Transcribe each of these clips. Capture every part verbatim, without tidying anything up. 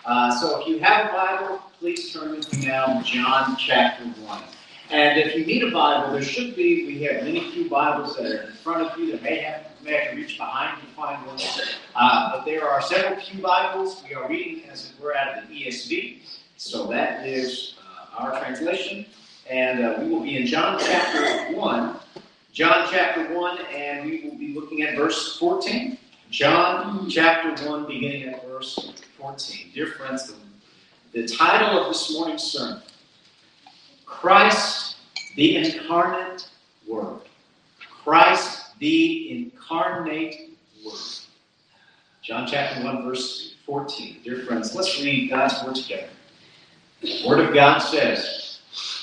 Uh, so if you have a Bible, please turn with me now to John chapter one. And if you need a Bible, there should be, we have many few Bibles that are in front of you that may have, may have to reach behind you to find one. Uh, but there are several pew Bibles. We are reading, as it were, out of the E S V. So that is uh, our translation. And uh, we will be in John chapter one. John chapter one, and we will be looking at verse fourteen. John chapter one, beginning at verse fourteen. Dear friends, the, the title of this morning's sermon, Christ the Incarnate Word. Christ the Incarnate Word. John chapter one, verse fourteen. Dear friends, let's read God's Word together. The Word of God says,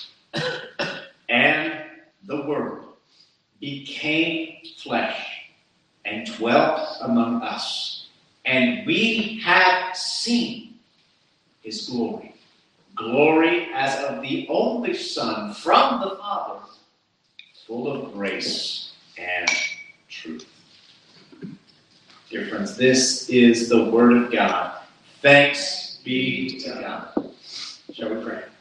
"And the Word became flesh and dwelt among us, and we have seen his glory, glory as of the only Son from the Father, full of grace and truth." Dear friends, this is the Word of God. Thanks be to God. Shall we pray?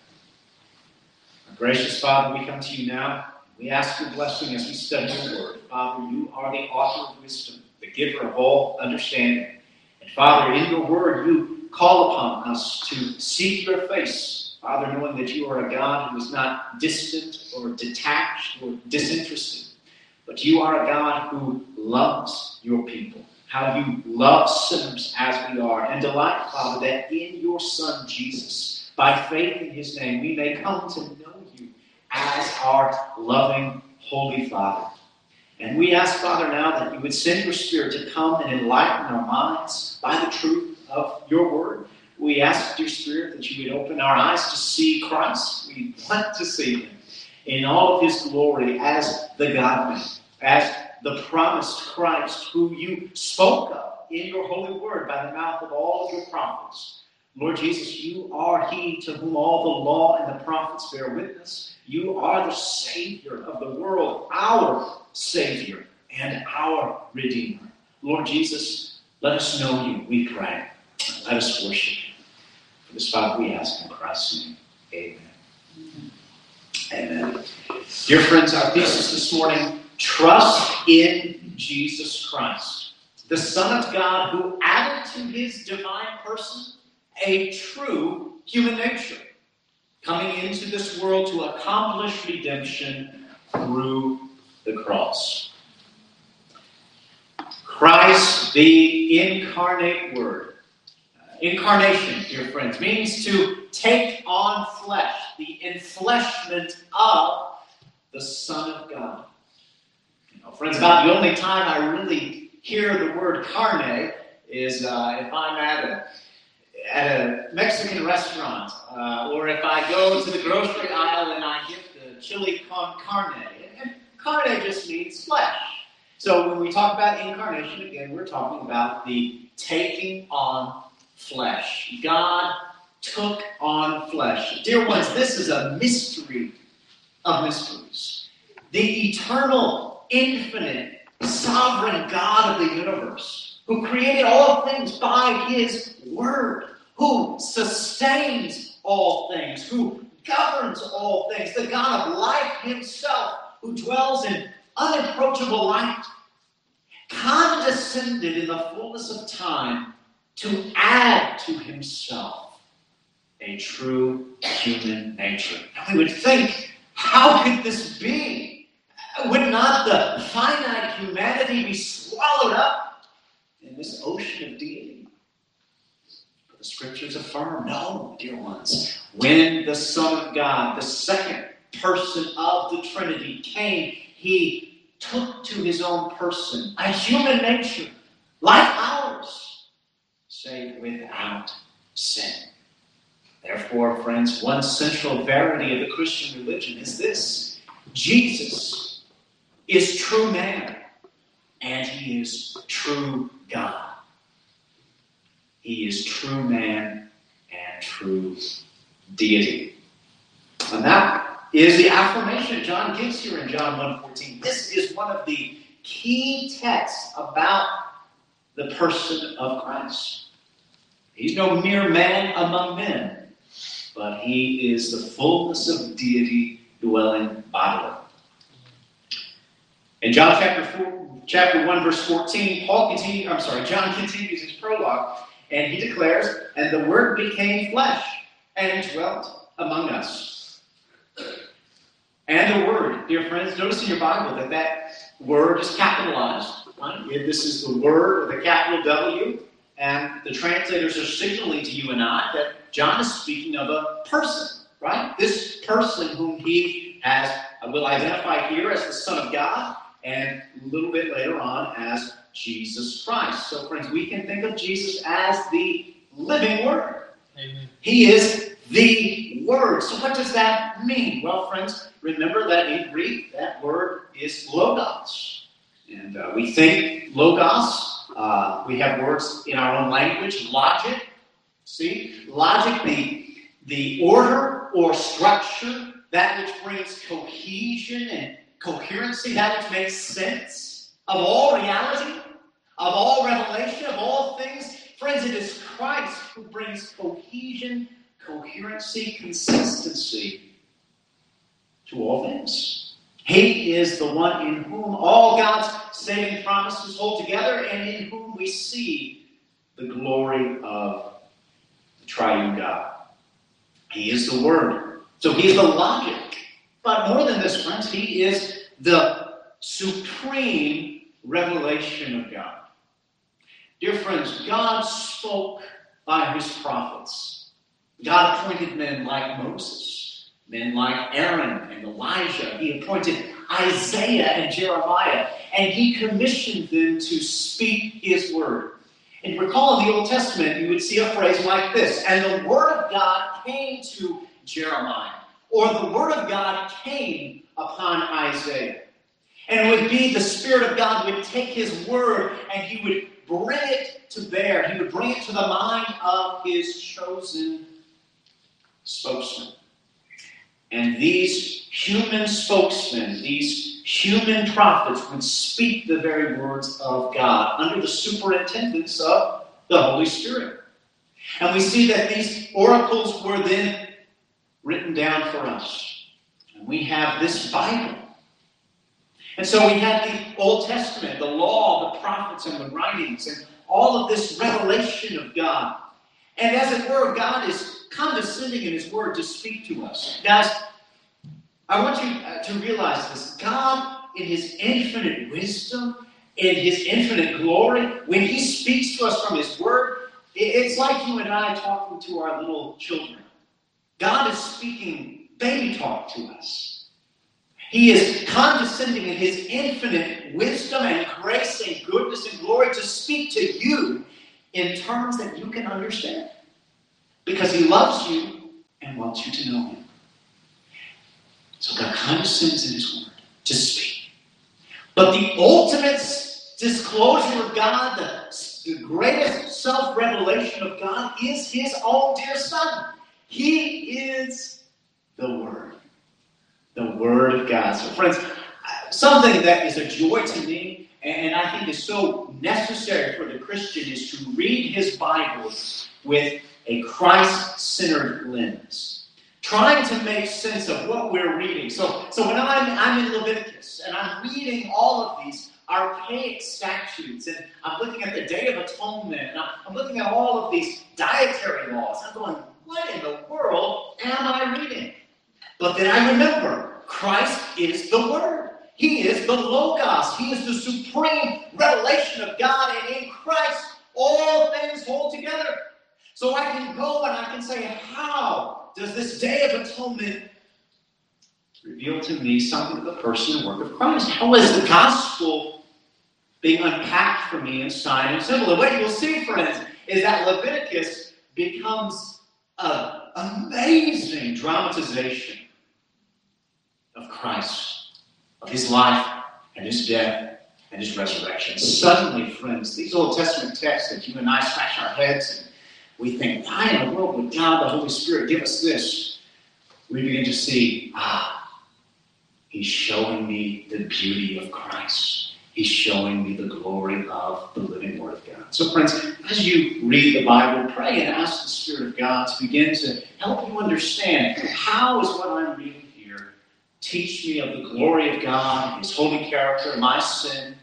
Our gracious Father, we come to you now. We ask your blessing as we study your word. Father, you are the author of wisdom, the giver of all understanding. And Father, in your word, you call upon us to seek your face. Father, knowing that you are a God who is not distant or detached or disinterested, but you are a God who loves your people. How you love sinners as we are. And delight, Father, that in your Son, Jesus, by faith in his name, we may come to know you as our loving, holy Father. And we ask, Father, now that you would send your Spirit to come and enlighten our minds by the truth of your word. We ask, dear Spirit, that you would open our eyes to see Christ. We want to see him in all of his glory as the God-man, as the promised Christ who you spoke of in your holy word by the mouth of all of your prophets. Lord Jesus, you are he to whom all the law and the prophets bear witness. You are the Savior of the world, our Savior and our Redeemer. Lord Jesus, let us know you, we pray. Let us worship you. For this, Father, we ask in Christ's name. Amen. Amen. Dear friends, our thesis this morning, trust in Jesus Christ, the Son of God who added to his divine person a true human nature, coming into this world to accomplish redemption through the cross. Christ, the incarnate Word. Uh, incarnation, dear friends, means to take on flesh, the enfleshment of the Son of God. You know, friends, about the only time I really hear the word carne is uh, if I'm at a at a Mexican restaurant, uh, or if I go to the grocery aisle and I get the chili con carne. And carne just means flesh. So when we talk about incarnation, again, we're talking about the taking on flesh. God took on flesh. Dear ones, this is a mystery of mysteries. The eternal, infinite, sovereign God of the universe, who created all things by his word, who sustains all things, who governs all things, the God of life himself, who dwells in unapproachable light, condescended in the fullness of time to add to himself a true human nature. And we would think, how could this be? Would not the finite humanity be swallowed up in this ocean of deity? But the scriptures affirm, no, dear ones. When the Son of God, the second person of the Trinity, came, he took to his own person a human nature like ours, save without sin. Therefore, friends, one central verity of the Christian religion is this: Jesus is true man, and he is true God. He is true man and true deity. And that is the affirmation John gives here in John one fourteen. This is one of the key texts about the person of Christ. He's no mere man among men, but he is the fullness of deity dwelling bodily. In John chapter four, chapter one, verse fourteen, Paul continues, I'm sorry, John continues his prologue, and he declares, "And the Word became flesh and dwelt among us." And the Word, dear friends, notice in your Bible that that word is capitalized. Right? This is the Word with a capital W, and the translators are signaling to you and I that John is speaking of a person, right? This person whom he has, will identify here as the Son of God, and a little bit later on as Jesus Christ. So, friends, we can think of Jesus as the living Word. Amen. He is the Word. So what does that mean? Well, friends, remember that in Greek, that word is logos. And uh, we think logos. Uh, we have words in our own language, logic. See? Logic, the, the order or structure, that which brings cohesion and coherency, that which makes sense of all reality, of all revelation, of all things. Friends, it is Christ who brings cohesion, coherency, consistency to all things. He is the one in whom all God's saving promises hold together and in whom we see the glory of the triune God. He is the Word. So he is the logic. But more than this, friends, he is the supreme revelation of God. Dear friends, God spoke by his prophets. God appointed men like Moses, men like Aaron and Elijah. He appointed Isaiah and Jeremiah, and he commissioned them to speak his word. And recall in the Old Testament, you would see a phrase like this, "And the word of God came to Jeremiah," or "the word of God came upon Isaiah." And it would be the Spirit of God would take his word and he would bring it to bear. He would bring it to the mind of his chosen spokesman. And these human spokesmen, these human prophets would speak the very words of God under the superintendence of the Holy Spirit. And we see that these oracles were then written down for us. And we have this Bible. And so we have the Old Testament, the law, the prophets, and the writings, and all of this revelation of God. And as it were, God is condescending in his word to speak to us. Guys, I want you to realize this. God, in his infinite wisdom, in his infinite glory, when he speaks to us from his word, it's like you and I talking to our little children. God is speaking baby talk to us. He is condescending in his infinite wisdom and grace and goodness and glory to speak to you in terms that you can understand. Because he loves you and wants you to know him. So God condescends in his word to speak. But the ultimate disclosure of God, the, the greatest self-revelation of God, is his own dear Son. He is the Word. The Word of God. So friends, something that is a joy to me and I think is so necessary for the Christian is to read his Bible with a Christ-centered lens. Trying to make sense of what we're reading. So, so when I'm, I'm in Leviticus and I'm reading all of these archaic statutes and I'm looking at the Day of Atonement and I'm, I'm looking at all of these dietary laws, I'm going, what in the world am I reading? But then I remember, Christ is the Word. He is the Logos. He is the supreme revelation of God, and in Christ all things hold together. So I can go and I can say, how does this Day of Atonement reveal to me something of the person and work of Christ? How is the gospel being unpacked for me in sign and symbol? And what you'll see, friends, is that Leviticus becomes an amazing dramatization of Christ, of his life and his death and his resurrection. Suddenly, friends, these Old Testament texts that you and I scratch our heads and we think, why in the world would God, the Holy Spirit, give us this? We begin to see, ah, he's showing me the beauty of Christ. He's showing me the glory of the living Word of God. So friends, as you read the Bible, pray and ask the Spirit of God to begin to help you understand, how is what I'm reading here teach me of the glory of God, His holy character, my sin,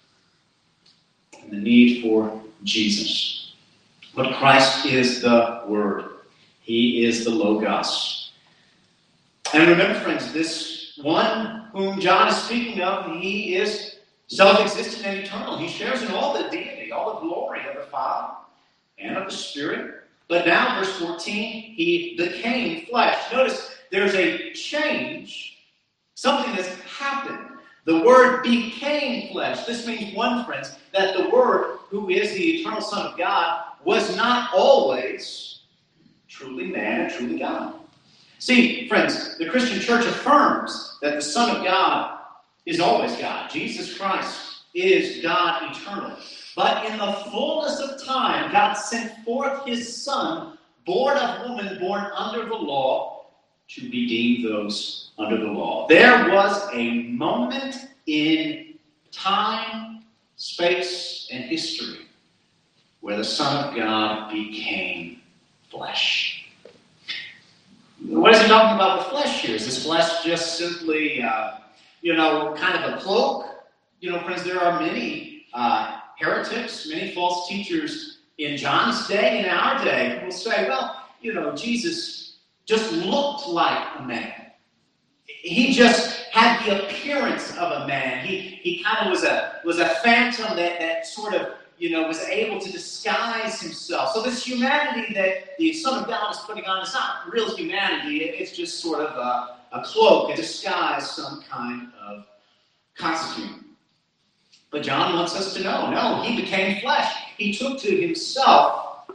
and the need for Jesus. But Christ is the Word. He is the Logos. And remember, friends, this one whom John is speaking of, he is self-existent and eternal. He shares in all the deity, all the glory of the Father and of the Spirit. But now, verse fourteen, he became flesh. Notice there's a change, something that's happened. The Word became flesh. This means, one, friends, that the Word, who is the eternal Son of God, was not always truly man and truly God. See, friends, the Christian church affirms that the Son of God is always God. Jesus Christ is God eternal. But in the fullness of time, God sent forth His Son, born of woman, born under the law, to redeem those under the law. There was a moment in time, space, and history where the Son of God became flesh. What is he talking about with flesh here? Is this flesh just simply, uh, you know, kind of a cloak? You know, friends, there are many uh, heretics, many false teachers in John's day and our day who will say, well, you know, Jesus just looked like a man. He just had the appearance of a man. He he kind of was a was a phantom that, that sort of, you know, was able to disguise himself. So this humanity that the Son of God is putting on is not real humanity. It's just sort of a, a cloak, a disguise, some kind of costume. But John wants us to know, no, he became flesh. He took to himself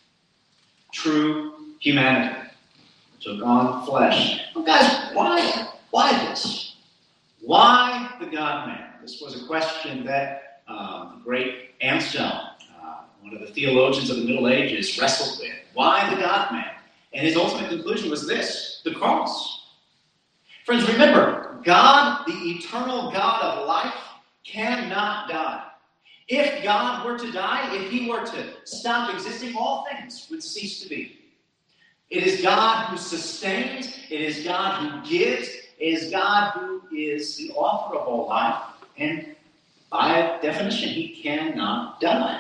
true humanity. Took on flesh. Well, guys, why? Why this? Why the God-man? This was a question that um, the great Anselm, uh, one of the theologians of the Middle Ages, wrestled with. Why the God-man? And his ultimate conclusion was this: the cross. Friends, remember, God, the eternal God of life, cannot die. If God were to die, if he were to stop existing, all things would cease to be. It is God who sustains. It is God who gives. It is God who is the author of all life. And by definition, he cannot die.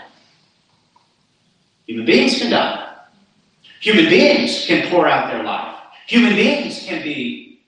Human beings can die. Human beings can pour out their life. Human beings can be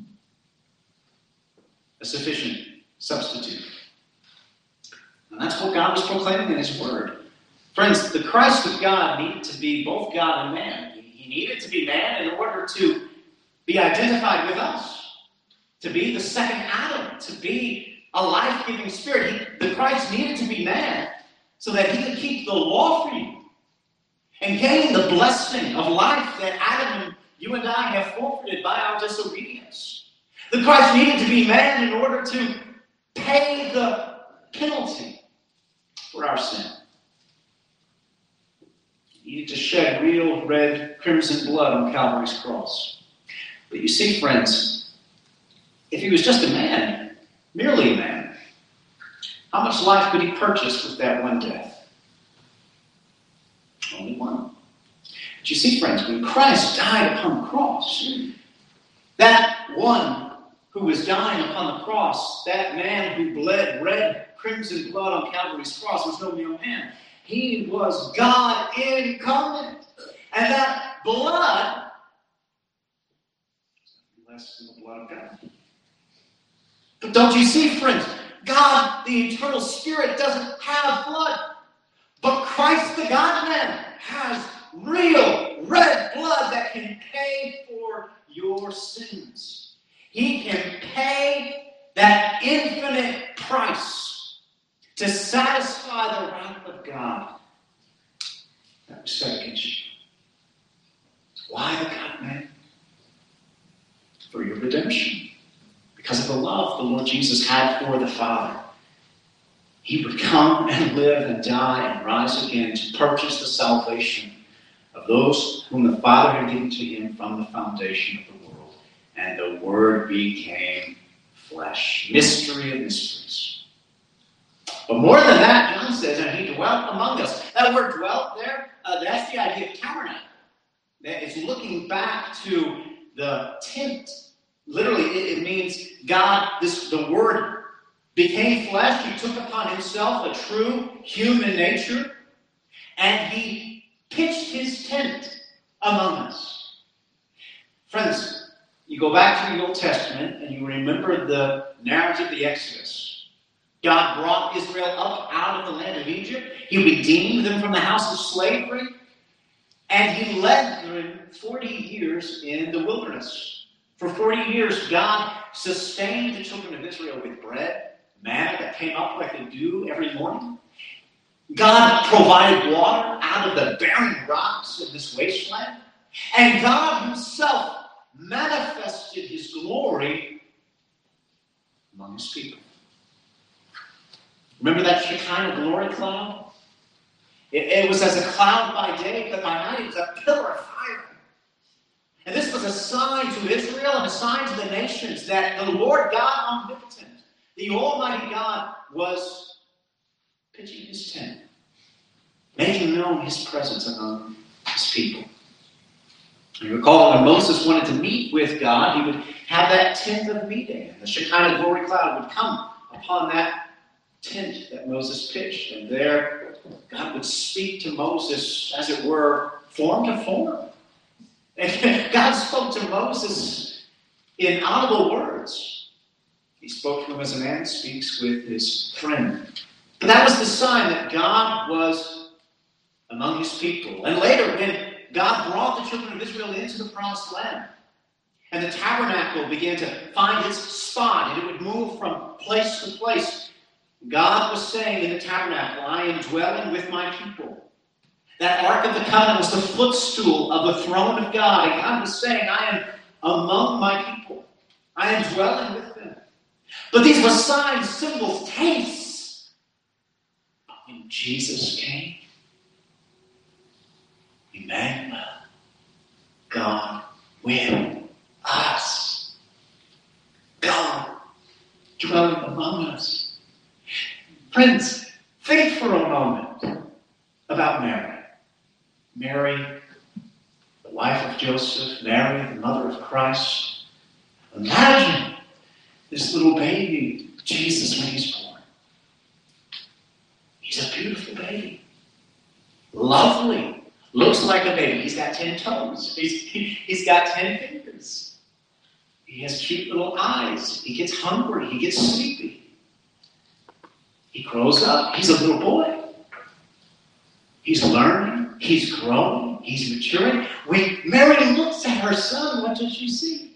a sufficient substitute. And that's what God was proclaiming in his word. Friends, the Christ of God needed to be both God and man. He needed to be man in order to be identified with us, to be the second Adam, to be a life-giving spirit. He, the Christ needed to be man so that he could keep the law for you and gain the blessing of life that Adam and you and I have forfeited by our disobedience. The Christ needed to be man in order to pay the penalty for our sin. He needed to shed real red crimson blood on Calvary's cross. But you see, friends, if he was just a man, merely a man, how much life could he purchase with that one death? Only one. But you see, friends, when Christ died upon the cross, that one who was dying upon the cross, that man who bled red crimson blood on Calvary's cross, was no mere man. He was God incarnate. And that blood is less than the blood of God. But don't you see, friends, God, the eternal Spirit, doesn't have blood. But Christ, the God-man, has real red blood that can pay for your sins. He can pay that infinite price to satisfy the wrath of God that was set against you. Why the God-man? For your redemption. Because of the love the Lord Jesus had for the Father. He would come and live and die and rise again to purchase the salvation of those whom the Father had given to him from the foundation of the world. And the Word became flesh. Mystery of mysteries. But more than that, John says, and he dwelt among us. That word dwelt there, uh, that's the idea of tabernacle. It's looking back to the tent. Literally, it, it means God, this the Word became flesh. He took upon himself a true human nature, and he pitched his tent among us. Friends, you go back to the Old Testament, and you remember the narrative of the Exodus. God brought Israel up out of the land of Egypt. He redeemed them from the house of slavery. And he led them forty years in the wilderness. For forty years, God sustained the children of Israel with bread, manna that came up like the dew every morning. God provided water out of the barren rocks of this wasteland. And God himself manifested his glory among his people. Remember that Shekinah glory cloud? It, it was as a cloud by day, but by night it was a pillar of fire. And this was a sign to Israel and a sign to the nations that the Lord God omnipotent, the Almighty God, was pitching his tent, making known his presence among his people. You recall when Moses wanted to meet with God, he would have that tent of meeting, and the Shekinah glory cloud would come upon that tent that Moses pitched, and there God would speak to Moses, as it were, form to form. And God spoke to Moses in audible words. He spoke to him as a man speaks with his friend. But that was the sign that God was among his people. And later, when God brought the children of Israel into the promised land, and the tabernacle began to find its spot, and it would move from place to place, God was saying in the tabernacle, I am dwelling with my people. That Ark of the Covenant was the footstool of the throne of God. And God was saying, I am among my people. I am dwelling with them. But these were signs, symbols, tastes. But when Jesus came, Emmanuel, God with us. God dwelling among us. Friends, think for a moment about Mary. Mary, the wife of Joseph, Mary, the mother of Christ. Imagine this little baby, Jesus, when he's born. He's a beautiful baby. Lovely. Looks like a baby. He's got ten toes. He's, he's got ten fingers. He has cute little eyes. He gets hungry. He gets sleepy. He grows up. He's a little boy. He's learning. He's growing. He's maturing. When Mary looks at her son, what does she see?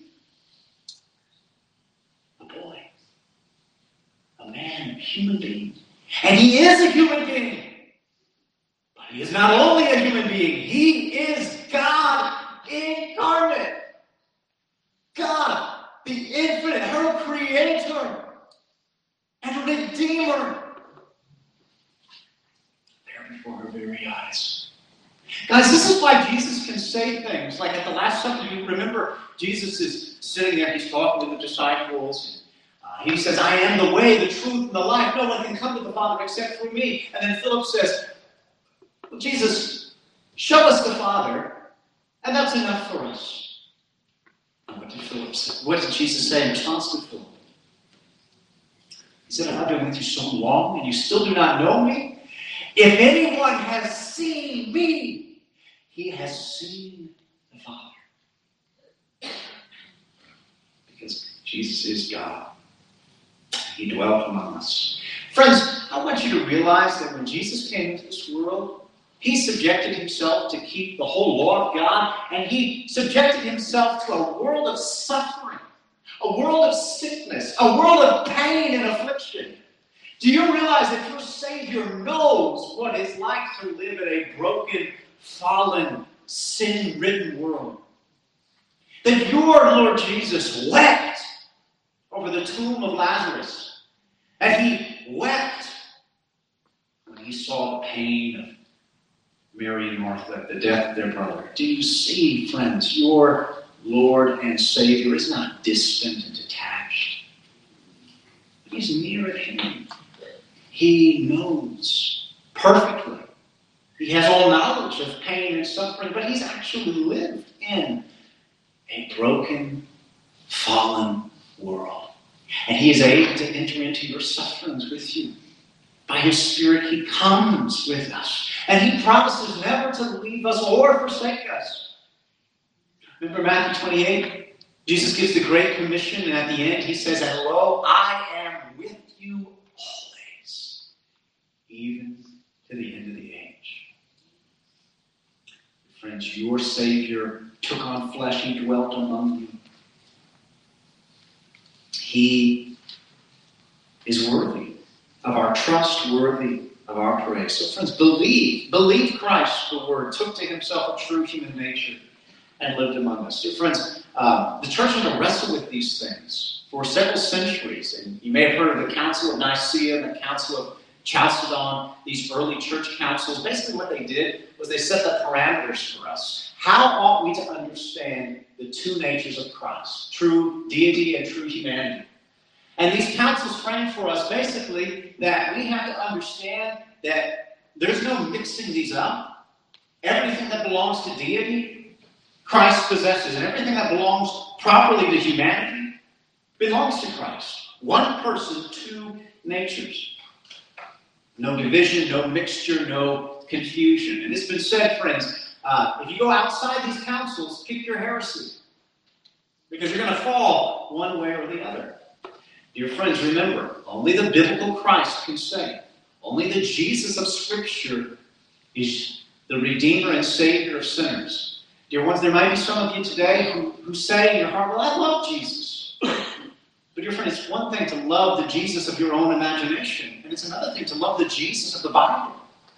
A boy. A man, a human being. And he is a human being. But he is not only a human being. He is God incarnate. God, the infinite, her creator and redeemer. Before her very eyes. Guys, this is why Jesus can say things like at the Last Supper. You remember Jesus is sitting there, he's talking to the disciples. Uh, he says, I am the way, the truth, and the life. No one can come to the Father except through me. And then Philip says, well, Jesus, show us the Father, and that's enough for us. And what did Philip say? What did Jesus say in response to Philip? He said, I've been with you so long, and you still do not know me? If anyone has seen me, he has seen the Father. Because Jesus is God. He dwelt among us. Friends, I want you to realize that when Jesus came into this world, he subjected himself to keep the whole law of God, and he subjected himself to a world of suffering, a world of sickness, a world of pain and affliction. Do you realize that your Savior knows what it's like to live in a broken, fallen, sin-ridden world? That your Lord Jesus wept over the tomb of Lazarus. And he wept when he saw the pain of Mary and Martha, the death of their brother. Do you see, friends, your Lord and Savior is not distant and detached. He's near at hand. He knows perfectly. He has all knowledge of pain and suffering, but he's actually lived in a broken, fallen world. And he is able to enter into your sufferings with you. By his Spirit, he comes with us. And he promises never to leave us or forsake us. Remember Matthew twenty-eight? Jesus gives the Great Commission, and at the end he says, "And lo, I am with you always, even to the end of the age." Friends, your Savior took on flesh. He dwelt among you. He is worthy of our trust, worthy of our praise. So friends, believe. Believe Christ, the Word, took to himself a true human nature and lived among us. Dear friends, uh, the church had to wrestle with these things for several centuries. And you may have heard of the Council of Nicaea and the Council of Chalcedon, these early church councils. Basically what they did was they set the parameters for us. How ought we to understand the two natures of Christ, true deity and true humanity? And these councils frame for us basically that we have to understand that there's no mixing these up. Everything that belongs to deity, Christ possesses, and everything that belongs properly to humanity belongs to Christ. One person, two natures. No division, no mixture, no confusion. And it's been said, friends, uh, if you go outside these councils, kick your heresy. Because you're going to fall one way or the other. Dear friends, remember, only the biblical Christ can save. Only the Jesus of Scripture is the Redeemer and Savior of sinners. Dear ones, there might be some of you today who, who say in your heart, "Well, I love Jesus." But dear friend, it's one thing to love the Jesus of your own imagination, and it's another thing to love the Jesus of the Bible.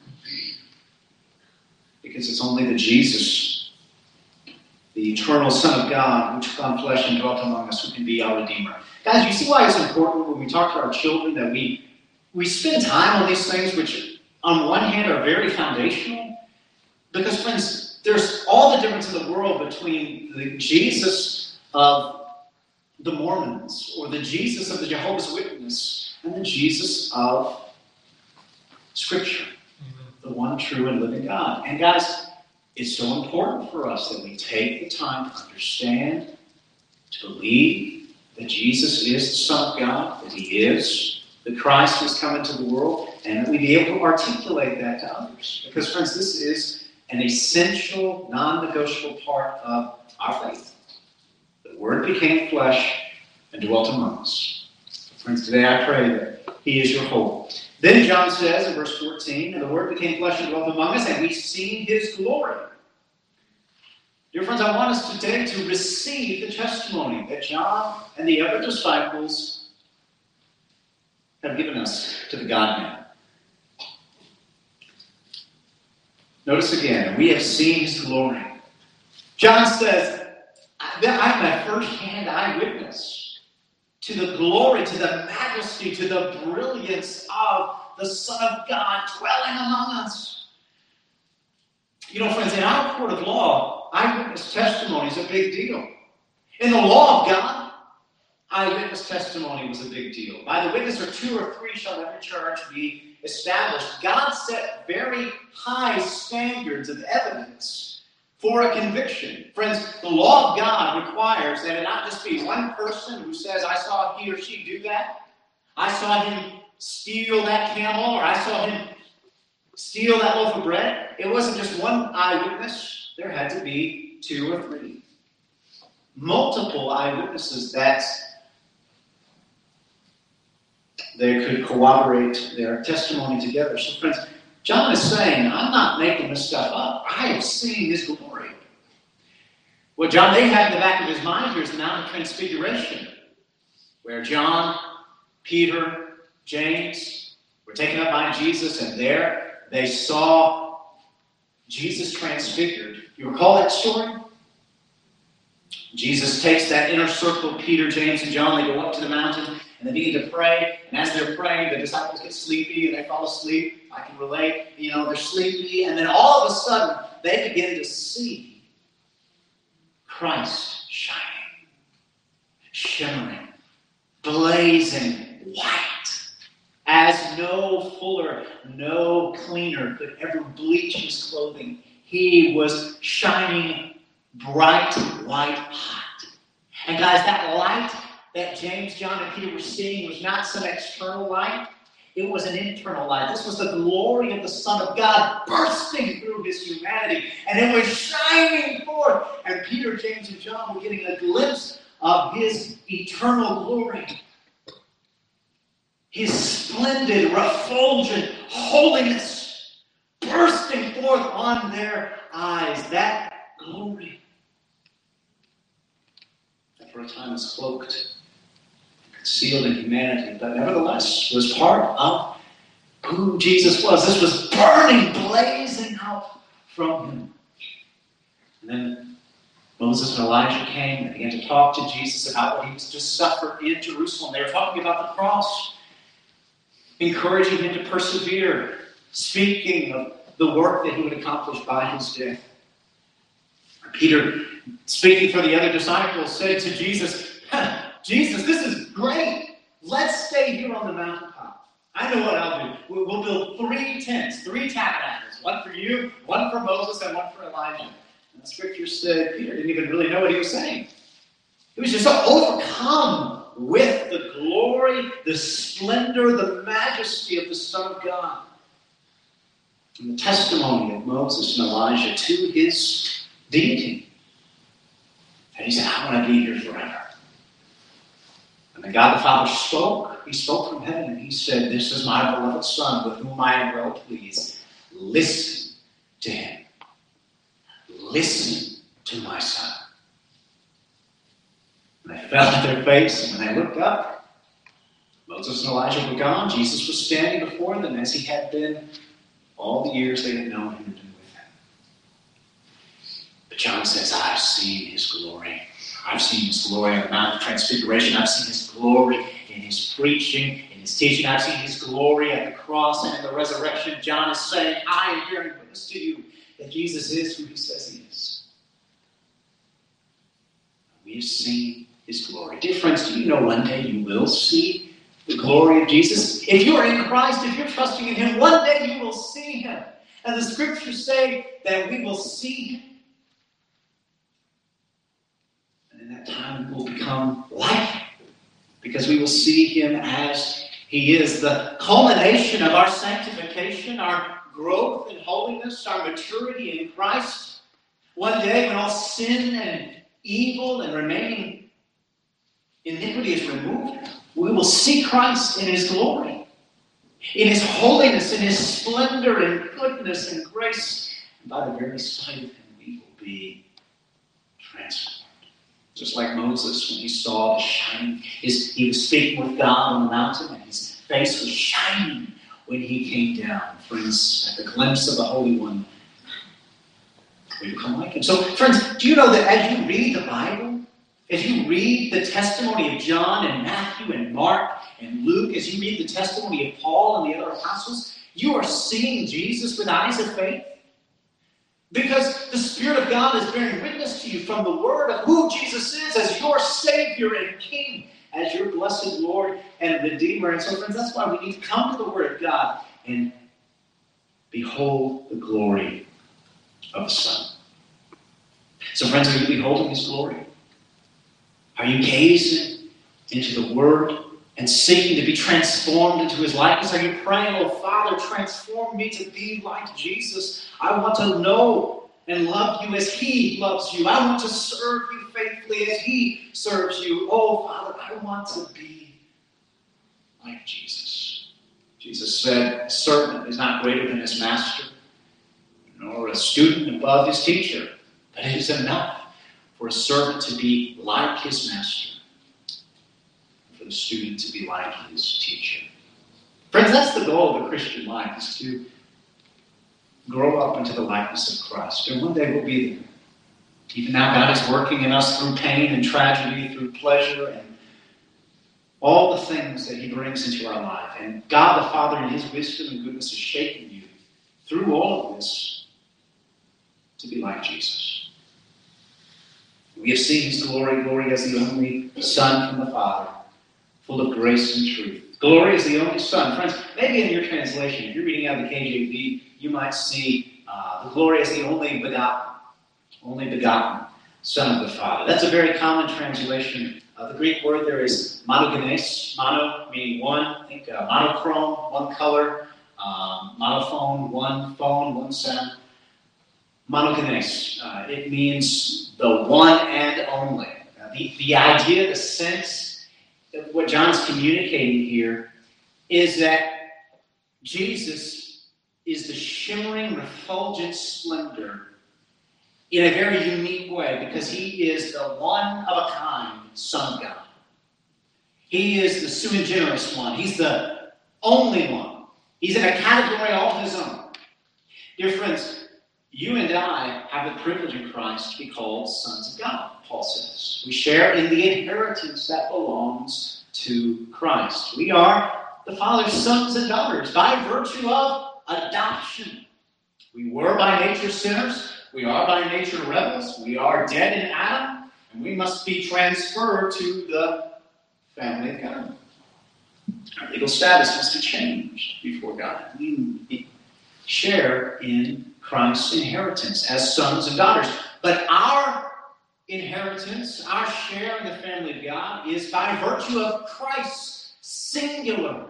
Because it's only the Jesus, the eternal Son of God, who took on flesh and dwelt among us, who can be our Redeemer. Guys, you see why it's important when we talk to our children that we, we spend time on these things which, on one hand, are very foundational? Because, friends, there's all the difference in the world between the Jesus of the Mormons or the Jesus of the Jehovah's Witness and the Jesus of Scripture, the one true and living God. And, guys, it's so important for us that we take the time to understand, to believe, that Jesus is the Son of God, that he is the Christ who has come into the world, and that we be able to articulate that to others. Because, friends, this is an essential, non-negotiable part of our faith. The Word became flesh and dwelt among us. Friends, today I pray that he is your hope. Then John says in verse fourteen, "And the Word became flesh and dwelt among us, and we've seen his glory." Dear friends, I want us today to receive the testimony that John and the other disciples have given us to the God-man. Notice again, we have seen his glory. John says, I'm a first-hand eyewitness to the glory, to the majesty, to the brilliance of the Son of God dwelling among us. You know, friends, in our court of law, eyewitness testimony is a big deal. In the law of God, eyewitness testimony was a big deal. By the witness of two or three shall every charge be established. God set very high standards of evidence for a conviction. Friends, the law of God requires that it not just be one person who says, I saw he or she do that. I saw him steal that camel, or I saw him steal that loaf of bread. It wasn't just one eyewitness. There had to be two or three. Multiple eyewitnesses that they could corroborate their testimony together. So friends, John is saying, I'm not making this stuff up. I have seen his glory. What John may have in the back of his mind here is the Mount of Transfiguration, where John, Peter, James were taken up by Jesus, and there they saw Jesus transfigured. You recall that story? Jesus takes that inner circle of Peter, James, and John. They go up to the mountain, and they begin to pray. And as they're praying, the disciples get sleepy, and they fall asleep. I can relate. You know, they're sleepy. And then all of a sudden, they begin to see Christ shining, shimmering, blazing white, as no fuller, no cleaner could ever bleach his clothing. He was shining bright, white hot. And guys, that light that James, John, and Peter were seeing was not some external light. It was an internal light. This was the glory of the Son of God bursting through his humanity. And it was shining forth. And Peter, James, and John were getting a glimpse of his eternal glory. His splendid, refulgent holiness bursting forth on their eyes. That glory that for a time was cloaked, concealed in humanity, but nevertheless was part of who Jesus was. This was burning, blazing out from him. And then Moses and Elijah came and began to talk to Jesus about what he was to suffer in Jerusalem. They were talking about the cross, encouraging him to persevere, speaking of the work that he would accomplish by his death. Peter, speaking for the other disciples, said to Jesus, Jesus, this is great. Let's stay here on the mountaintop. I know what I'll do. We'll, we'll build three tents, three tabernacles, one for you, one for Moses, and one for Elijah. And the scripture said Peter didn't even really know what he was saying. He was just so overcome with the glory, the splendor, the majesty of the Son of God. And the testimony of Moses and Elijah to his deity. And he said, I want to be here forever. And then God the Father spoke. He spoke from heaven and he said, this is my beloved Son with whom I am well pleased. Listen to him. Listen to my Son. And they fell on their face, and when they looked up, Moses and Elijah were gone. Jesus was standing before them as he had been all the years they had known him and been with him. But John says, I've seen his glory. I've seen his glory on the Mount of Transfiguration. I've seen his glory in his preaching, in his teaching. I've seen his glory at the cross and in the resurrection. John is saying, I am bearing witness to you that Jesus is who he says he is. We have seen his glory. Dear friends, do you know one day you will see the glory of Jesus? If you are in Christ, if you're trusting in him, one day you will see him. And the scriptures say that we will see him. And in that time we will become like him, because we will see him as he is. The culmination of our sanctification, our growth in holiness, our maturity in Christ. One day when all sin and evil and remaining iniquity is removed, we will see Christ in his glory, in his holiness, in his splendor and goodness and grace. And by the very sight of him, we will be transformed. Just like Moses, when he saw the shining, his, he was speaking with God on the mountain, and his face was shining when he came down. Friends, at the glimpse of the Holy One, we become like him. So, friends, do you know that as you read the Bible, as you read the testimony of John and Matthew and Mark and Luke, as you read the testimony of Paul and the other apostles, you are seeing Jesus with eyes of faith? Because the Spirit of God is bearing witness to you from the Word of who Jesus is as your Savior and King, as your blessed Lord and Redeemer. And so, friends, that's why we need to come to the Word of God and behold the glory of the Son. So, friends, are you beholding his glory? Are you gazing into the Word and seeking to be transformed into his likeness? Are you praying, oh, Father, transform me to be like Jesus? I want to know and love you as he loves you. I want to serve you faithfully as he serves you. Oh, Father, I want to be like Jesus. Jesus said, a servant is not greater than his master, nor a student above his teacher. But it is enough for a servant to be like his master, and for the student to be like his teacher. Friends, that's the goal of the Christian life, is to grow up into the likeness of Christ. And one day we'll be there. Even now, God is working in us through pain and tragedy, through pleasure, and all the things that he brings into our life. And God the Father, in his wisdom and goodness, is shaping you through all of this to be like Jesus. We have seen his glory, glory as the only Son from the Father, full of grace and truth. Glory is the only Son. Friends, maybe in your translation, if you're reading out of the K J V, you might see uh, the glory is the only begotten, only begotten Son of the Father. That's a very common translation. Uh, the Greek word there is monogenes, mono meaning one, think uh, monochrome, one color, um, monophone, one phone, one sound. Monogenes, uh, it means the one and only. Uh, the, the idea, the sense, what John's communicating here is that Jesus is the shimmering, refulgent splendor in a very unique way because he is the one of a kind Son of God. He is the sui generis one. He's the only one. He's in a category all of his own. Dear friends, you and I have the privilege in Christ to be called sons of God, Paul says. We share in the inheritance that belongs to Christ. We are the Father's sons and daughters by virtue of adoption. We were by nature sinners. We are by nature rebels. We are dead in Adam, and we must be transferred to the family of God. Our legal status must be changed before God. We share in Christ's inheritance as sons and daughters. But our inheritance, our share in the family of God, is by virtue of Christ's singular,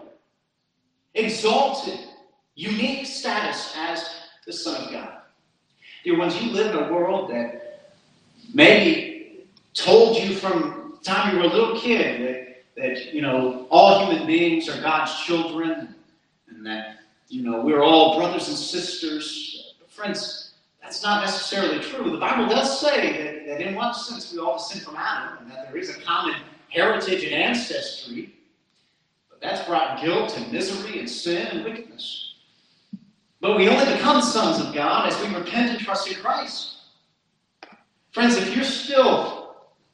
exalted, unique status as the Son of God. Dear ones, you live in a world that maybe told you from the time you were a little kid that, that you know, all human beings are God's children and that, you know, we're all brothers and sisters. But friends, that's not necessarily true. The Bible does say that, that in one sense we all descend from Adam and that there is a common heritage and ancestry. But that's brought guilt and misery and sin and wickedness. But we only become sons of God as we repent and trust in Christ. Friends, if you're still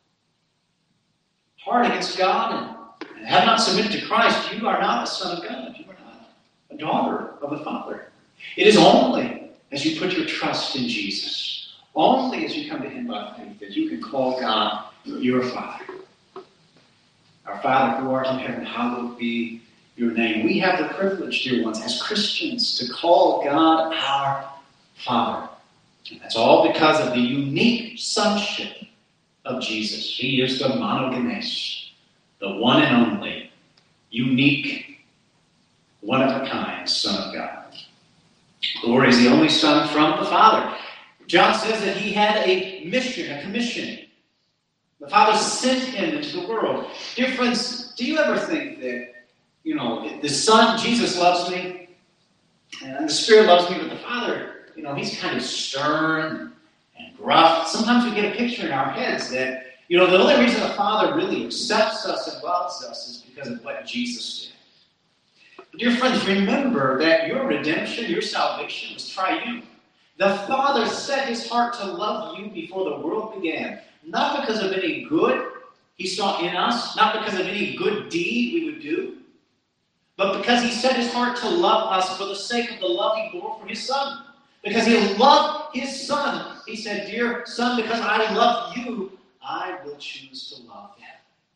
hard against God and have not submitted to Christ, you are not a son of God. You are not a daughter of the Father. It is only as you put your trust in Jesus, only as you come to him by faith, that you can call God your Father. Our Father who art in heaven, hallowed be your name. We have the privilege, dear ones, as Christians, to call God our Father. And that's all because of the unique sonship of Jesus. He is the monogenes, the one and only, unique, one-of-a-kind Son of God. Glory is the only Son from the Father. John says that he had a mission, a commission. The Father sent him into the world. Dear friends, do you ever think that, you know, the Son, Jesus loves me, and the Spirit loves me, but the Father, you know, he's kind of stern and gruff. Sometimes we get a picture in our heads that, you know, the only reason the Father really accepts us and loves us is because of what Jesus did. But dear friends, remember that your redemption, your salvation was triune. The Father set his heart to love you before the world began, not because of any good he saw in us, not because of any good deed we would do, but because he set his heart to love us for the sake of the love he bore for his Son. Because he loved his Son, he said, dear Son, because I love you, I will choose to love them.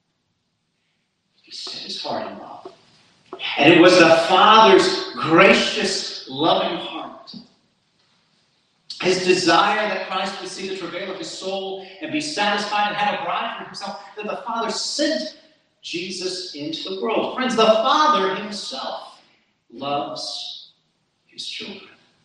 He set his heart in love. And it was the Father's gracious, loving heart, his desire that Christ would see the travail of his soul and be satisfied and have a bride for himself, that the Father sent Jesus into the world. Friends, the Father himself loves his children.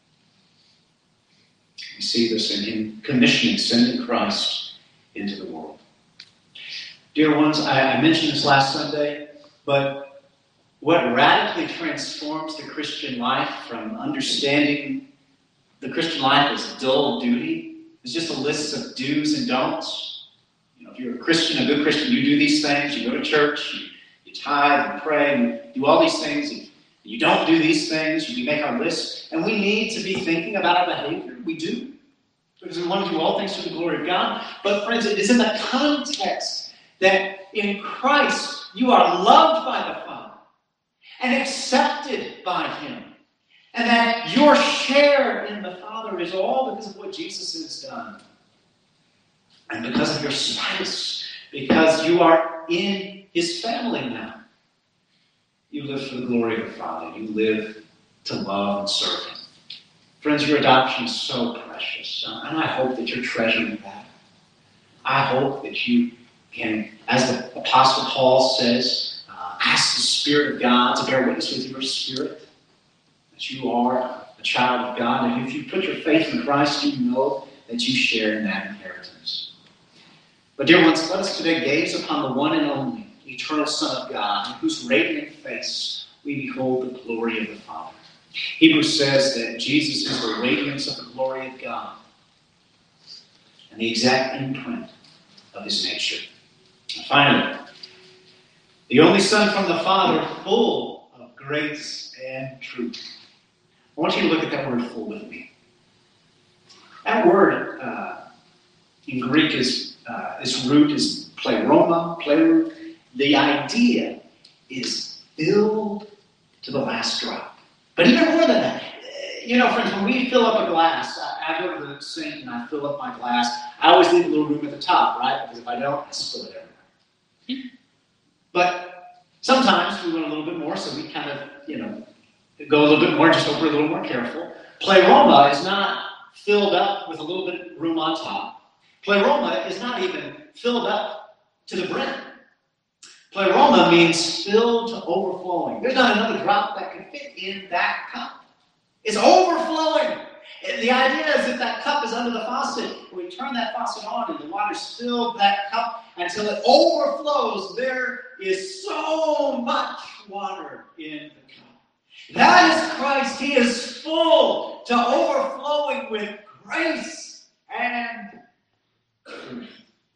We see this in him commissioning, sending Christ into the world. Dear ones, I, I mentioned this last Sunday, but what radically transforms the Christian life from understanding the Christian life as a dull duty is just a list of do's and don'ts. You know, if you're a Christian, a good Christian, you do these things, you go to church, you, you tithe and pray, and you do all these things. If you don't do these things, you make our list. And we need to be thinking about our behavior. We do. Because we want to do all things to the glory of God. But friends, it is in the context that in Christ you are loved by the Father and accepted by him. And that your share in the Father is all because of what Jesus has done. And because of your status. Because you are in his family now. You live for the glory of the Father. You live to love and serve Him. Friends, your adoption is so precious, and I hope that you're treasuring that. I hope that you can, as the Apostle Paul says, uh, ask the Spirit of God to bear witness with your spirit that you are a child of God. And if you put your faith in Christ, you know that you share in that inheritance. But dear ones, let us today gaze upon the one and only eternal Son of God, in whose radiant face we behold the glory of the Father. Hebrews says that Jesus is the radiance of the glory of God and the exact imprint of His nature. And finally, the only Son from the Father, full of grace and truth. I want you to look at that word "full" with me. That word uh, in Greek is uh, its root is pleroma, pleroo. The idea is filled to the last drop. But even more than that, you know, friends, when we fill up a glass, I, I go to the sink and I fill up my glass. I always leave a little room at the top, right? Because if I don't, I spill it everywhere. But sometimes we want a little bit more, so we kind of, you know, go a little bit more, just hope we're a little more careful. Pleroma is not filled up with a little bit of room on top. Pleroma is not even filled up to the brim. Pleroma means filled to overflowing. There's not another drop that can fit in that cup. It's overflowing. The idea is that that cup is under the faucet. We turn that faucet on and the water's filled that cup until it overflows. There is so much water in the cup. That is Christ. He is full to overflowing with grace and truth.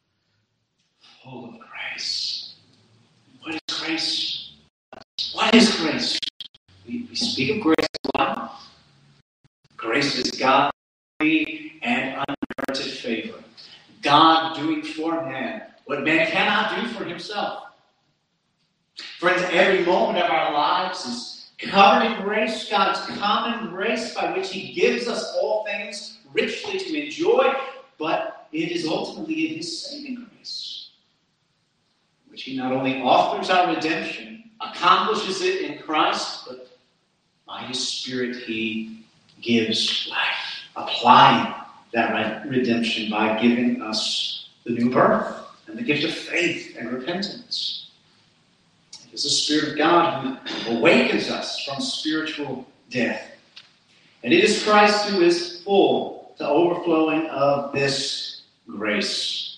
Full of grace. What is grace? What is grace? We, we speak of grace a lot. Grace is God's free and unmerited favor. God doing for man what man cannot do for himself. Friends, every moment of our lives is covered in grace, God's common grace by which He gives us all things richly to enjoy, but it is ultimately in His saving grace, which He not only authors our redemption, accomplishes it in Christ, but by His Spirit He gives life, applying that redemption by giving us the new birth and the gift of faith and repentance. It is the Spirit of God who awakens us from spiritual death. And it is Christ who is full to overflowing of this grace.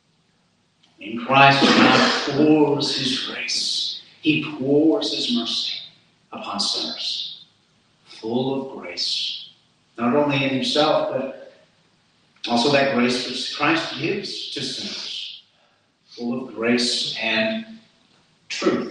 In Christ, God pours His grace. He pours His mercy upon sinners, full of grace. Not only in Himself, but also that grace which Christ gives to sinners, full of grace and truth.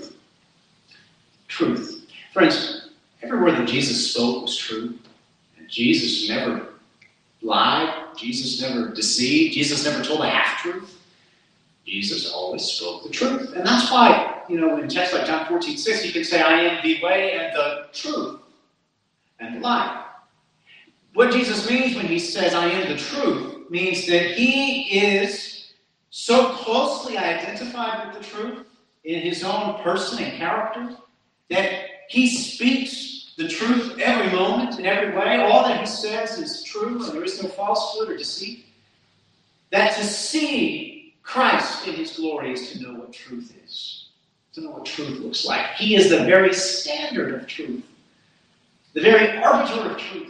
Truth. Friends, every word that Jesus spoke was true. And Jesus never lied. Jesus never deceived. Jesus never told a half-truth. Jesus always spoke the truth. And that's why, you know, in texts like John fourteen six, you can say, I am the way and the truth and the life. What Jesus means when He says, I am the truth, means that He is so closely identified with the truth in His own person and character that He speaks the truth every moment, in every way. All that He says is true, and there is no falsehood or deceit. That to see Christ in His glory is to know what truth is, to know what truth looks like. He is the very standard of truth, the very arbiter of truth.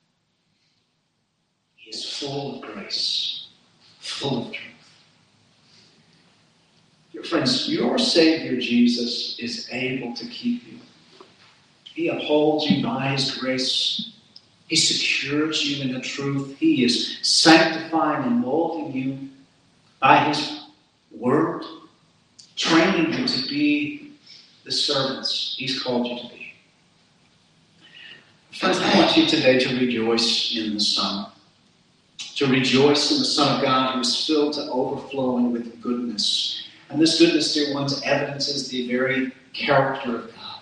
He is full of grace, full of truth. Dear friends, your Savior Jesus is able to keep you. He upholds you by His grace. He secures you in the truth. He is sanctifying and molding you by His word, training you to be the servants He's called you to be. Friends, I want you today to rejoice in the Son. To rejoice in the Son of God who is filled to overflowing with goodness. And this goodness, dear ones, evidences the very character of God.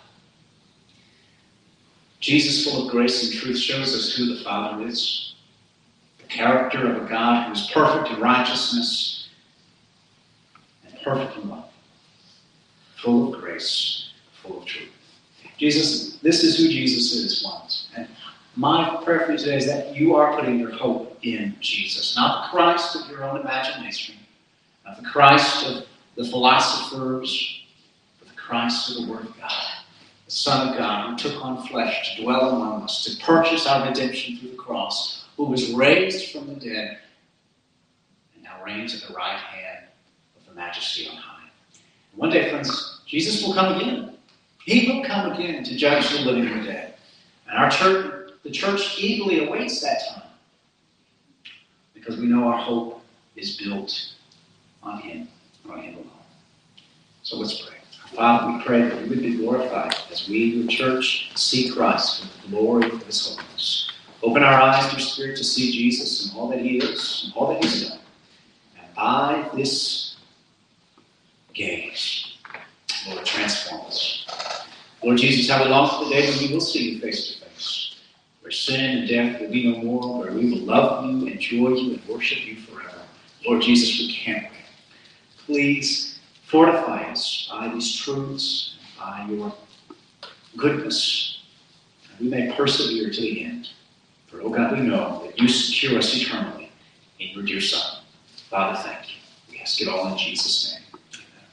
Jesus, full of grace and truth, shows us who the Father is. The character of a God who is perfect in righteousness and perfect in love. Full of grace, full of truth. Jesus, this is who Jesus is, ones. And my prayer for you today is that you are putting your hope in Jesus, not the Christ of your own imagination, not the Christ of the philosophers, but the Christ of the Word of God, the Son of God, who took on flesh to dwell among us, to purchase our redemption through the cross, who was raised from the dead, and now reigns at the right hand of the Majesty on high. And one day, friends, Jesus will come again. He will come again to judge the living and the dead. And our church, the church eagerly awaits that time, because we know our hope is built on Him, on Him alone. So let's pray. Father, we pray that you would be glorified as we, your church, see Christ in the glory of His holiness. Open our eyes, your Spirit, to see Jesus and all that He is and all that He's done. And by this gaze, Lord, transform us. Lord Jesus, how we long for the day when we will see you face to face, where sin and death will be no more, where we will love you, enjoy you, and worship you forever. Lord Jesus, we can't wait. Please fortify us by these truths, by your goodness, and we may persevere to the end. For, oh God, we know that you secure us eternally in your dear Son. Father, thank you. We ask it all in Jesus' name.